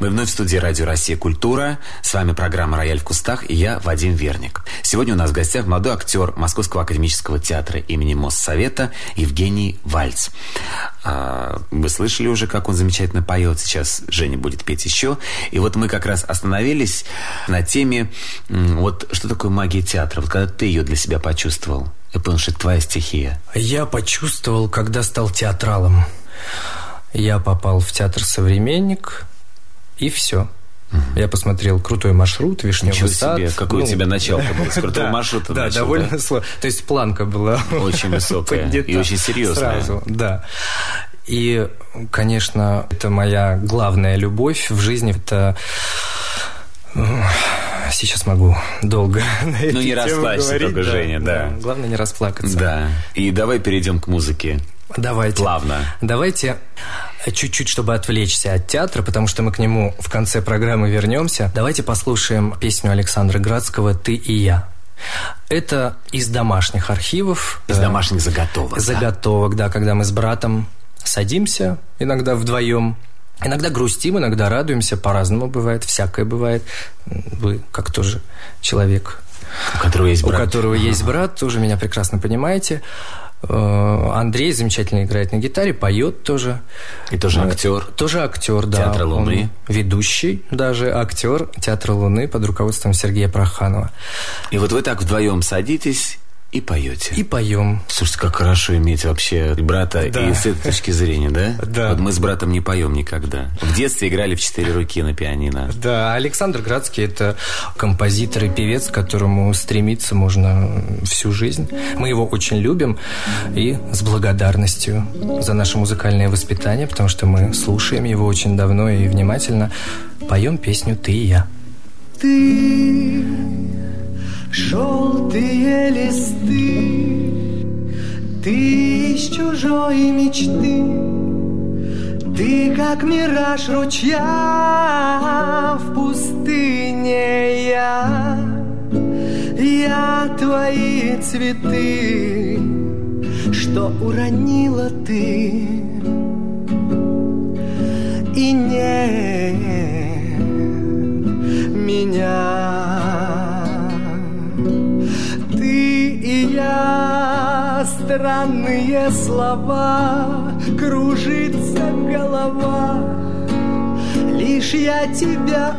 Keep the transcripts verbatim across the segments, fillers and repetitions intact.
Мы вновь в студии Радио Россия Культура. С вами программа «Рояль в кустах» и я, Вадим Верник. Сегодня у нас в гостях молодой актер Московского академического театра имени Моссовета Евгений Вальц. Вы слышали уже, как он замечательно поет. Сейчас Женя будет петь еще. И вот мы как раз остановились на теме, вот что такое магия театра. Вот когда ты ее для себя почувствовал, я понял, что это твоя стихия. Я почувствовал, когда стал театралом. Я попал в театр «Современник», и все. Угу. Я посмотрел крутой маршрут, Вишневый сад. Себе, какое ну, у тебя началка было? С крутого да, маршрута да, начал, довольно да? сложно. То есть планка была очень высокая и очень серьезная. Сразу, да. И, конечно, это моя главная любовь в жизни. Это... Сейчас могу долго на эту Ну, не расплачься только, да, Женя, да. да. Главное, не расплакаться. Да. И давай перейдем к музыке. Давайте. Плавно. Давайте чуть-чуть, чтобы отвлечься от театра, потому что мы к нему в конце программы вернемся. Давайте послушаем песню Александра Градского «Ты и я». Это из домашних архивов. Из домашних заготовок. Заготовок, да, да, когда мы с братом садимся, иногда вдвоем. Иногда грустим, иногда радуемся, по-разному бывает, всякое бывает. Вы, как тоже человек, у которого есть брат, у которого есть брат, тоже меня прекрасно понимаете. Андрей замечательно играет на гитаре, поет тоже. И тоже актер. Тоже актер, да. Театра Луны. Он ведущий даже актер Театра Луны под руководством Сергея Проханова. И вот вы так вдвоем садитесь и поете. И поем. Слушайте, как хорошо иметь вообще брата, да. И с этой точки зрения, да? Да. Вот мы с братом не поем никогда. В детстве играли в четыре руки на пианино. Да, Александр Градский – это композитор и певец, к которому стремиться можно всю жизнь. Мы его очень любим и с благодарностью за наше музыкальное воспитание, потому что мы слушаем его очень давно и внимательно. Поем песню «Ты и я». Ты... Желтые листы, ты из чужой мечты, ты как мираж ручья в пустыне. Я, я твои цветы, что уронила ты, и нет меня. И я, странные слова, кружится голова, лишь я тебя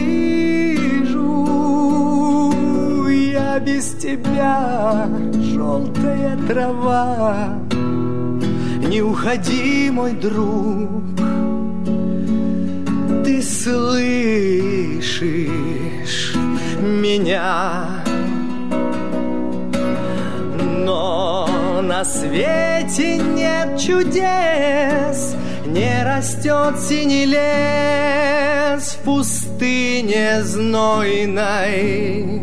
увижу, я без тебя желтая трава. Не уходи, мой друг, ты слышишь меня? Но на свете нет чудес, не растет синий лес в пустыне знойной.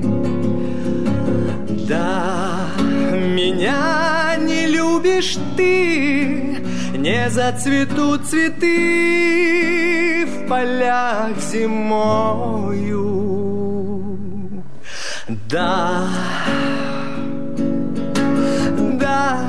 Да, меня не любишь ты, не зацветут цветы в полях зимою. Да, да.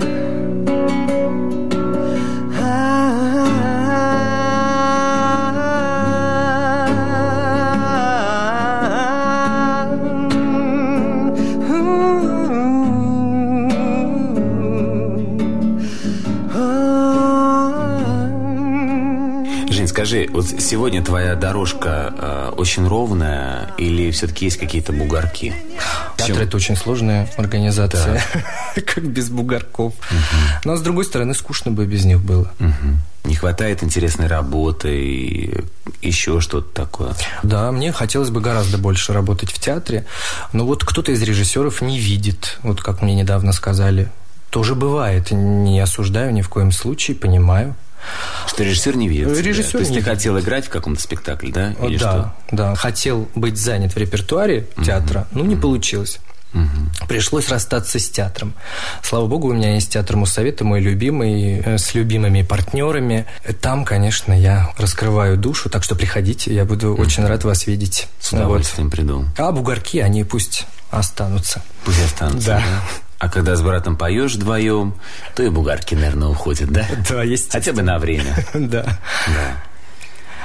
Жень, скажи, вот сегодня твоя дорожка э, очень ровная или все-таки есть какие-то бугорки? Театр – это очень сложная организация, да. Как без бугорков. Угу. Но, с другой стороны, скучно бы без них было. Угу. Не хватает интересной работы и еще что-то такое? Да, мне хотелось бы гораздо больше работать в театре. Но вот кто-то из режиссеров не видит, вот как мне недавно сказали. Тоже бывает, не осуждаю ни в коем случае, понимаю. Что режиссер не видит тебя. Режиссер То есть не ты видит. хотел играть в каком-то спектакле, да? Или да, что? да. Хотел быть занят в репертуаре театра, uh-huh. но не uh-huh. получилось. Uh-huh. Пришлось расстаться с театром. Слава богу, у меня есть театр Моссовета, мой любимый, с любимыми партнерами. Там, конечно, я раскрываю душу, так что приходите, я буду uh-huh. очень рад вас видеть. С удовольствием вот. приду. А бугорки, они пусть останутся. Пусть останутся, да. да? А когда с братом поешь вдвоем, то и бугорки, наверное, уходят, да? Да, есть. Хотя бы на время. Да.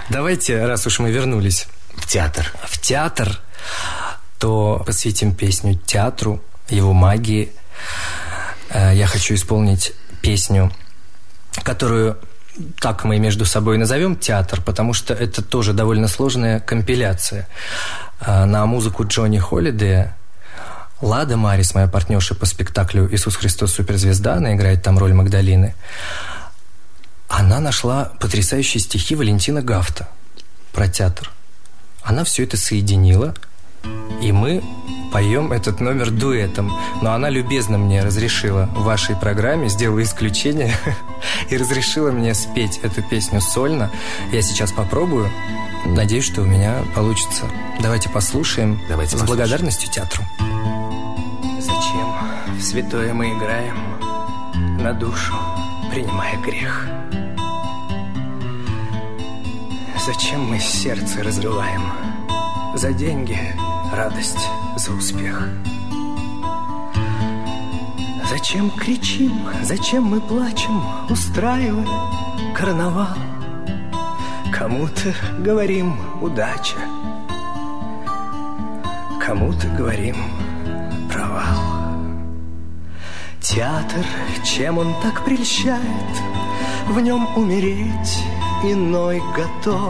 Давайте, раз уж мы вернулись в театр, в театр, то посвятим песню театру, его магии. Я хочу исполнить песню, которую так мы между собой назовем «Театр», потому что это тоже довольно сложная компиляция. На музыку Джонни Холлидея Лада Марис, моя партнерша по спектаклю «Иисус Христос суперзвезда», она играет там роль Магдалины, она нашла потрясающие стихи Валентина Гафта про театр. Она все это соединила, и мы поем этот номер дуэтом. Но она любезно мне разрешила в вашей программе, сделала исключение и разрешила мне спеть эту песню сольно. Я сейчас попробую. Надеюсь, что у меня получится. Давайте послушаем. Давайте с послушаем. Благодарностью театру. Зачем в святое мы играем, на душу принимая грех? Зачем мы сердце разрываем за деньги, радость, за успех? Зачем кричим, зачем мы плачем, устраивая карнавал? Кому-то говорим удача, кому-то говорим провал. Театр, чем он так прельщает, в нем умереть иной готов.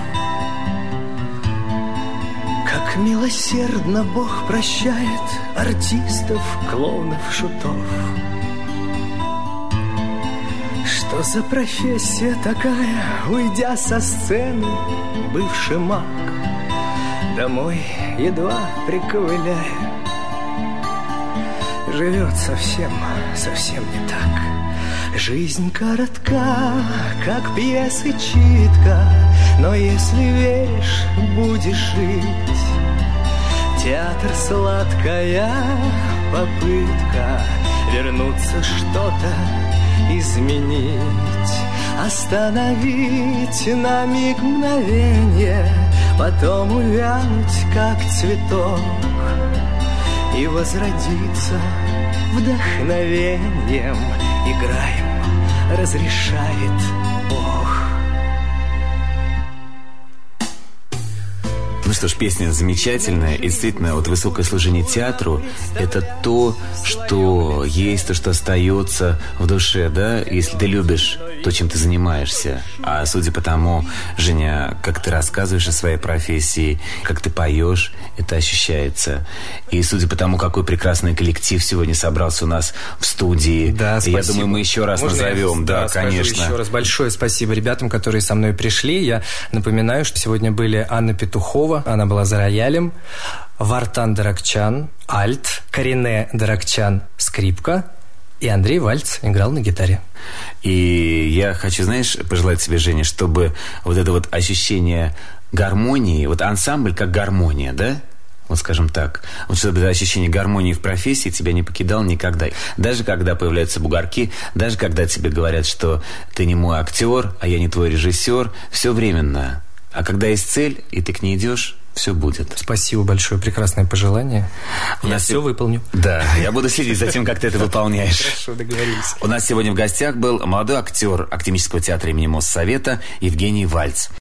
Как милосердно Бог прощает артистов, клоунов, шутов. Что за профессия такая, уйдя со сцены, бывший маг, домой едва приковыляя, живет совсем, совсем не так. Жизнь коротка, как пьеса читка, но если веришь, будешь жить. Театр — сладкая попытка вернуться, что-то изменить, остановить на миг мгновенье, потом увянуть, как цветок, и возродиться вдохновением. Играем, разрешает Бог. Ну что ж, песня замечательная. И действительно, вот высокое служение театру – это то, что есть, то, что остается в душе, да? Если ты любишь то, чем ты занимаешься. А судя по тому, Женя, как ты рассказываешь о своей профессии, как ты поешь, это ощущается. И судя по тому, какой прекрасный коллектив сегодня собрался у нас в студии, да, спасибо. Я думаю, мы еще раз Можно назовем. Я, да, да, конечно. Еще раз большое спасибо ребятам, которые со мной пришли. Я напоминаю, что сегодня были Анна Петухова, она была за роялем, Вартан Даракчан, альт, Карине Даракчан, скрипка, и Андрей Вальц играл на гитаре. И я хочу, знаешь, пожелать тебе, Женя, чтобы вот это вот ощущение гармонии, вот ансамбль как гармония, да? Вот скажем так, вот чтобы это ощущение гармонии в профессии тебя не покидало никогда. Даже когда появляются бугорки, даже когда тебе говорят, что ты не мой актер, а я не твой режиссер, все временно. А когда есть цель, и ты к ней идешь, все будет. Спасибо большое, прекрасное пожелание. У я нас все выполню. Да, я буду следить за тем, как ты это выполняешь. Хорошо, договорились. У нас сегодня в гостях был молодой актер Академического театра имени Моссовета Евгений Вальц.